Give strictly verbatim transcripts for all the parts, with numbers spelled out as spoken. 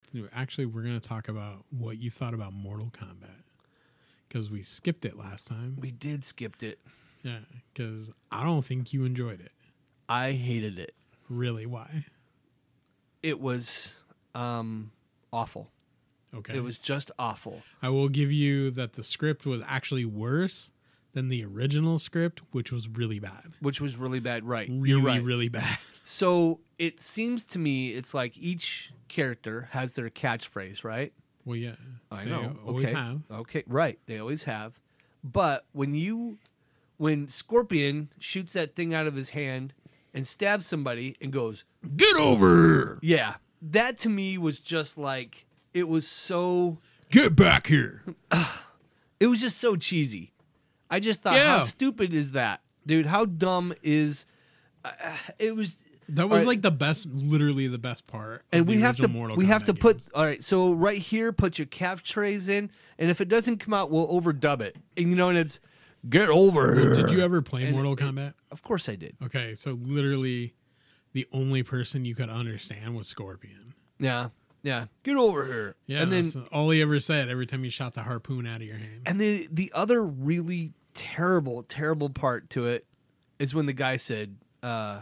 Actually, we're going to talk about what you thought about Mortal Kombat. Because we skipped it last time. We did skipped it. Yeah, because I don't think you enjoyed it. I hated it. Really? Why? It was um, awful. Okay. It was just awful. I will give you that the script was actually worse than the original script, which was really bad. Which was really bad, right. Really, You're right. really bad. So it seems to me it's like each character has their catchphrase, right? Well, yeah. I they know. always okay. have. Okay, right. They always have. But when you, when Scorpion shoots that thing out of his hand and stabs somebody and goes, "Get over here!" Yeah, that to me was just like, it was so... Get back here! It was just so cheesy. I just thought, Yeah. how stupid is that? Dude, how dumb is... Uh, it was... That was right. like the best, literally the best part. And of the we have to original Mortal we have Kombat to put games. all right. So right here, put your catchphrase in, and if it doesn't come out, we'll overdub it. And you know, and it's get over here. Did you ever play And Mortal it- Kombat? Of course I did. Okay, so literally, the only person you could understand was Scorpion. Yeah, yeah. Get over here. Yeah, and then that's all he ever said every time you shot the harpoon out of your hand. and the the other really terrible, terrible part to it is when the guy said uh,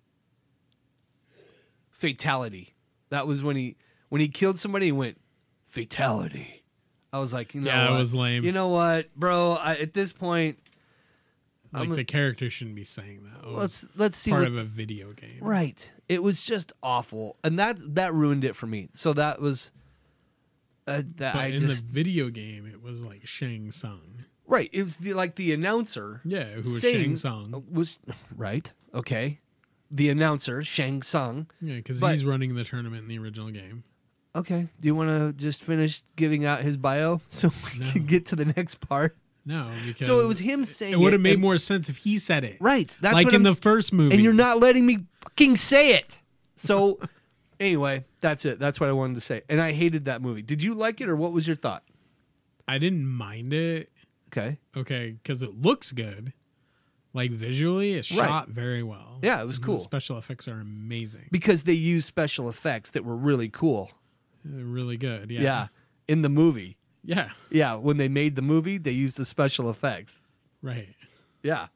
fatality. That was when he when he killed somebody. He went fatality. I was like, you know, Yeah, that what? was lame. You know what, bro? I, at this point, Like I'm a- the character shouldn't be saying that. It was let's let's see part what, of a video game. right. It was just awful, and that that ruined it for me. So that was uh, that But I in just the video game, it was like Shang Tsung. right. It was the, like the announcer. Yeah, who was saying- Shang Tsung. Was right. Okay. The announcer Shang Tsung. Yeah, because but- he's running the tournament in the original game. Okay. Do you want to just finish giving out his bio so we No. can get to the next part? No, because So it was him saying it would have made and- more sense if he said it. right. That's like what in I'm- the first movie. and you're not letting me fucking say it. So anyway, that's it. That's what I wanted to say. And I hated that movie. Did you like it, or what was your thought? I didn't mind it. Okay. Okay, because it looks good. Like visually, it's Right. shot very well. Yeah, it was And cool. The special effects are amazing. Because they used special effects that were really cool. They're really good. Yeah. Yeah. In the movie. Yeah. Yeah. When they made the movie, they used the special effects. Right. Yeah.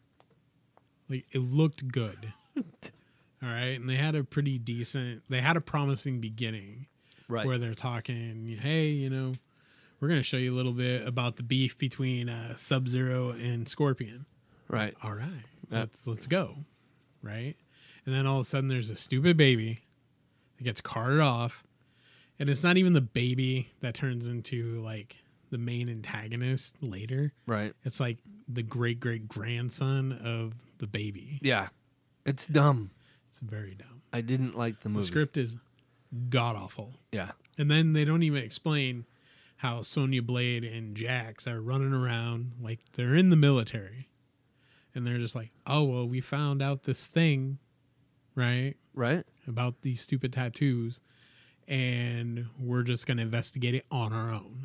Like it looked good. All right, and they had a pretty decent. They had a promising beginning. Right. Where they're talking, hey, you know, we're going to show you a little bit about the beef between uh, Sub-Zero and Scorpion. Right. All right, Yeah. let's let's go, right? And then all of a sudden, there's a stupid baby that gets carted off, and it's not even the baby that turns into like the main antagonist later. Right. It's like the great great grandson of the baby. Yeah. It's dumb. It's very dumb. I didn't like the movie. The script is god awful. Yeah. And then they don't even explain how Sonya Blade and Jax are running around like they're in the military. And they're just like, oh, well, we found out this thing, right, Right. about these stupid tattoos, and we're just going to investigate it on our own.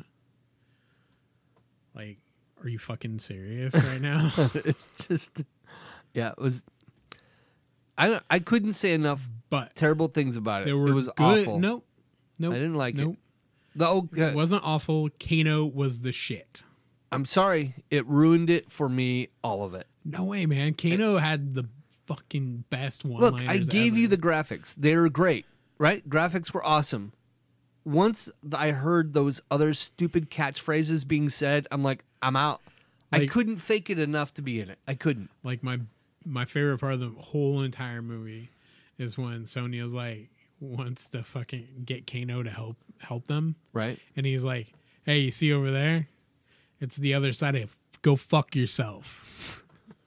Like, are you fucking serious right now? It's just, yeah, it was. I don't- I couldn't say enough But terrible things about it. there were It was good. awful. Nope. Nope. I didn't like nope. it. The oh, It wasn't awful. Kano was the shit. I'm sorry, it ruined it for me. All of it. No way, man. Kano had the fucking best one. Look, I gave you the graphics. They were great, right? Graphics were awesome. Once I heard those other stupid catchphrases being said, I'm like, I'm out. I Like- couldn't fake it enough to be in it. I couldn't. like my my favorite part of the whole entire movie is when Sonya's like wants to fucking get Kano to help help them, Right? and he's like, "Hey, you see over there? It's the other side of go fuck yourself."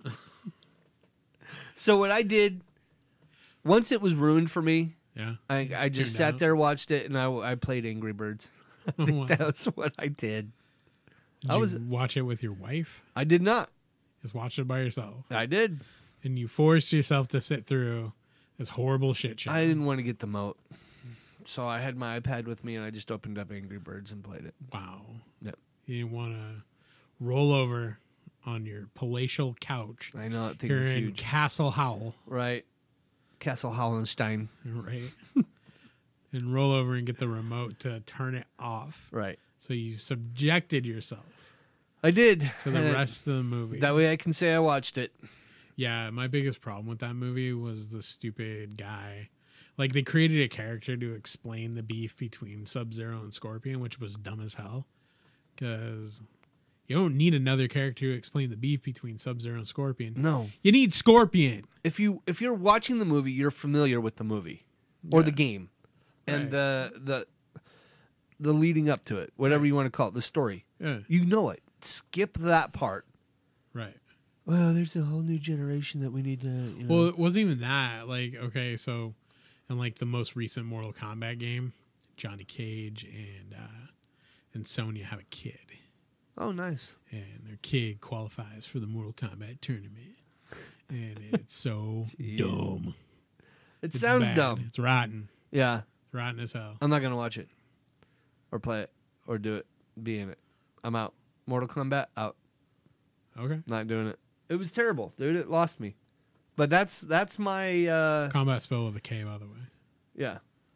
So what I did, once it was ruined for me, Yeah, I, I just sat there, watched it, and I, I played Angry Birds. I think Wow. that's what I did. Did I you was- watch it with your wife? I did not. Just watch it by yourself, I did. and you forced yourself to sit through this horrible shit show. I didn't want to get the moat. So I had my iPad with me, and I just opened up Angry Birds and played it. Wow. Yep. You didn't want to roll over on your palatial couch I know that thing here is in huge. Castle Howell, Right. Castle Hollenstein. right? and roll over and get the remote to turn it off. Right. So you subjected yourself I did. to the And rest of the movie. That way I can say I watched it. Yeah, my biggest problem with that movie was the stupid guy. Like, they created a character to explain the beef between Sub-Zero and Scorpion, which was dumb as hell. Because you don't need another character to explain the beef between Sub-Zero and Scorpion. No. You need Scorpion. If you if you're watching the movie, you're familiar with the movie or Yeah. the game. And Right. the the the leading up to it, whatever Right. you want to call it, the story. Yeah, You know it. Skip that part. right. Well, there's a whole new generation that we need to, you know. Well, it wasn't even that. Like, okay, so in like the most recent Mortal Kombat game, Johnny Cage and uh, and Sonya have a kid, oh, nice. and their kid qualifies for the Mortal Kombat tournament, and it's so Jeez. dumb. It It's sounds bad. dumb. It's rotten. Yeah. It's rotten as hell. I'm not going to watch it or play it or do it, be in it. I'm out. Mortal Kombat, out. Okay. Not doing it. It was terrible, dude. It lost me. But that's that's my uh Combat spell with a K, by the way. yeah.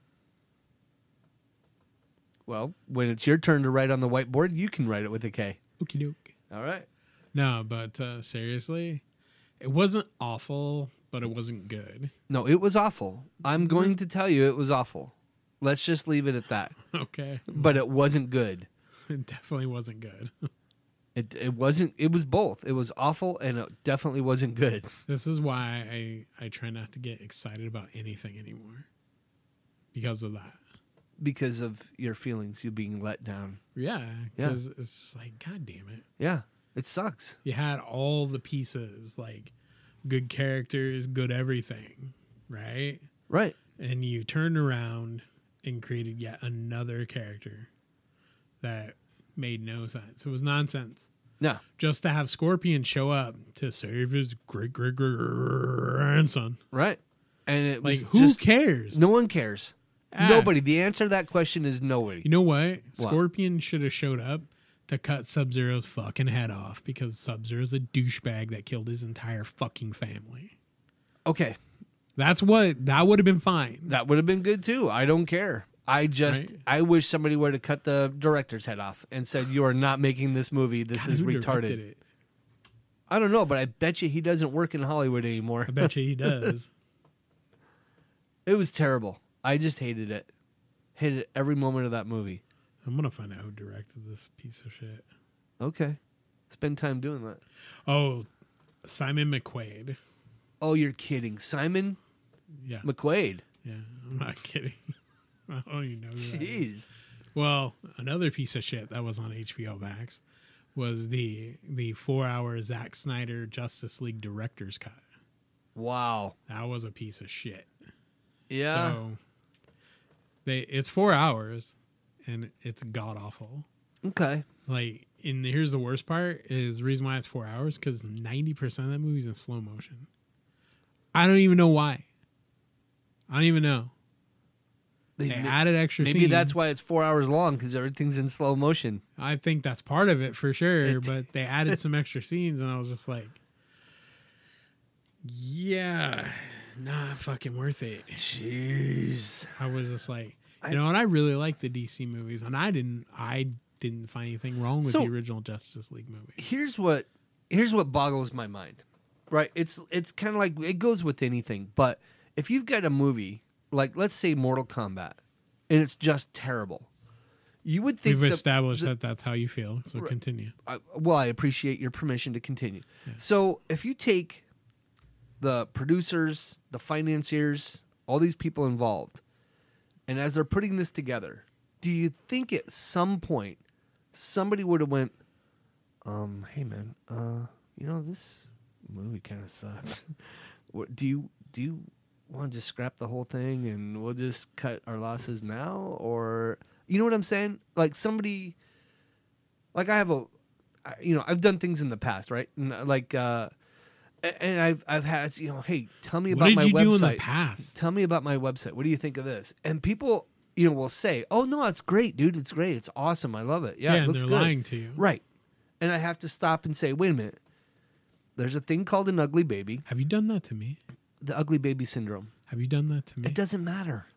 Well, when it's your turn to write on the whiteboard, you can write it with a K. Okie doke. All right. No, but uh, seriously, it wasn't awful, but it wasn't good. No, it was awful. I'm going to tell you it was awful. Let's just leave it at that. Okay. But it wasn't good. It definitely wasn't good. It it wasn't it was both. It was awful and it definitely wasn't good. This is why I, I try not to get excited about anything anymore. Because of that. Because of your feelings, you being let down. Yeah. Yeah. Because it's just like, God damn it. Yeah. It sucks. You had all the pieces, like good characters, good everything, right? Right. And you turned around and created yet another character that made no sense. It was nonsense. No. Just to have Scorpion show up to save his great great great grandson. Right. And it Like, was who just, cares? no one cares. Ah. Nobody. The answer to that question is nobody. You know what? Scorpion should have showed up to cut Sub-Zero's fucking head off because Sub-Zero's a douchebag that killed his entire fucking family. Okay. That's what, that would have been fine. That would have been good too. I don't care. I just Right. I wish somebody would have cut the director's head off and said you are not making this movie. This God, is who retarded. directed it? I don't know, but I bet you he doesn't work in Hollywood anymore. I bet you he does. It was terrible. I just hated it. Hated every moment of that movie. I'm gonna find out who directed this piece of shit. Okay. Spend time doing that. Oh, Simon McQuaid. Oh, you're kidding. Simon Yeah, McQuaid. yeah. I'm not kidding. I don't even know who that is. Jeez. Well, another piece of shit that was on H B O Max was the the four hour Zack Snyder Justice League director's cut. Wow. That was a piece of shit. Yeah. So they it's four hours and it's god awful. Okay. Like, and here's the worst part is the reason why it's four hours because ninety percent of that movie's in slow motion. I don't even know why. I don't even know. They Maybe- added extra Maybe scenes. that's why it's four hours long because everything's in slow motion. I think that's part of it for sure, It- but they added some extra scenes and I was just like, yeah, not fucking worth it. Jeez. I was just like, I- you know, and I really like the D C movies, and I didn't, I didn't find anything wrong with So- the original Justice League movie. Here's what here's what boggles my mind. Right? It's it's kind of like it goes with anything, but if you've got a movie like let's say Mortal Kombat and it's just terrible. You would think We've the- established the- that that's how you feel, so Right. continue. I, well, I appreciate your permission to continue. Yeah. So, if you take the producers, the financiers, all these people involved, and as they're putting this together, do you think at some point somebody would have went, um, "Hey, man, uh, you know this movie kind of sucks. What do you do? You want to just scrap the whole thing and we'll just cut our losses now, or you know what I'm saying? Like somebody." Like I have a, I- you know, I've done things in the past, right? And uh, like, uh, a- and I've I've had, you know, hey, tell me What about did my you website. do in the past? Tell me about my website. What do you think of this? And people, you know, will say, "Oh no, it's great, dude. It's great. It's awesome. I love it. Yeah, Yeah, it and looks they're good." lying to you. Right. And I have to stop and say, "Wait a minute. There's a thing called an ugly baby, Have you done that to me? the ugly baby syndrome. Have you done that to me? It doesn't matter.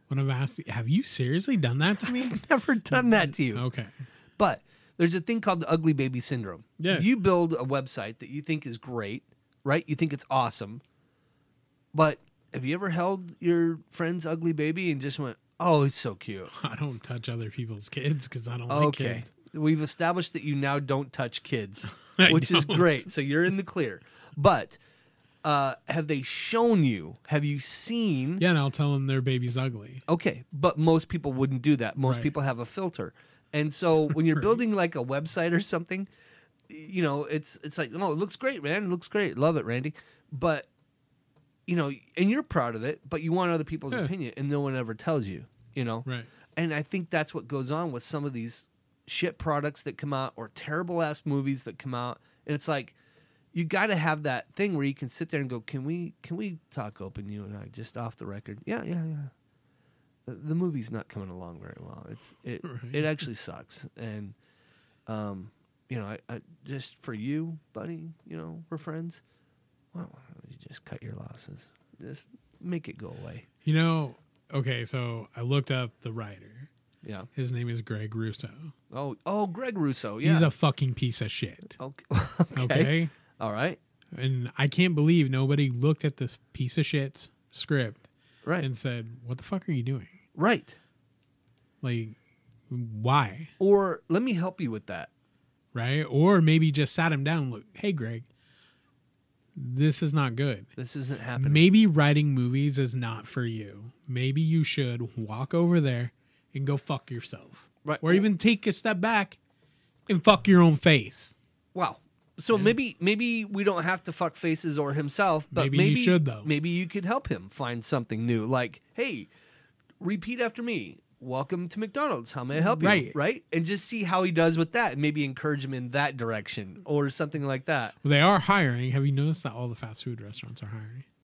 When I've asked, have you seriously done that to me? Never done that to you. Okay. But there's a thing called the ugly baby syndrome. Yeah. You build a website that you think is great, right? You think it's awesome. But have you ever held your friend's ugly baby and just went, oh, he's so cute? I don't touch other people's kids because I don't Okay. like kids. We've established that you now don't touch kids, I which is don't. great. So you're in the clear. But uh, have they shown you? Have you seen? Yeah, and I'll tell them their baby's ugly. Okay, but most people wouldn't do that. Most Right. people have a filter. And so when you're Right. building like a website or something, you know, it's it's like, oh, it looks great, man. It looks great. Love it, Randy. But, you know, and you're proud of it, but you want other people's Yeah. opinion, and no one ever tells you, you know? Right. And I think that's what goes on with some of these shit products that come out or terrible ass movies that come out. And it's like, you got to have that thing where you can sit there and go, can we can we talk open, you and I, just off the record? Yeah, yeah, yeah. The, the movie's not coming along very well. It's it Right. it actually sucks. And um, you know, I, I just for you, buddy, you know, we're friends. Well, why don't you just cut your losses. Just make it go away. You know, okay, so I looked up the writer. Yeah. His name is Greg Russo. Oh, oh, Greg Russo. Yeah. He's a fucking piece of shit. okay. Okay. okay. All right. And I can't believe nobody looked at this piece of shit's script Right. and said, what the fuck are you doing? Right. Like, why? Or let me help you with that. Right? Or maybe just sat him down and look, hey, Greg, this is not good. This isn't happening. Maybe writing movies is not for you. Maybe you should walk over there and go fuck yourself. Right. Or even take a step back and fuck your own face. Wow. So maybe maybe we don't have to fuck faces or himself, but Maybe maybe, you should, though. Maybe you could help him find something new. Like, hey, repeat after me. Welcome to McDonald's. How may I help you? Right. Right? And just see how he does with that and maybe encourage him in that direction or something like that. Well, they are hiring. Have you noticed that all the fast food restaurants are hiring?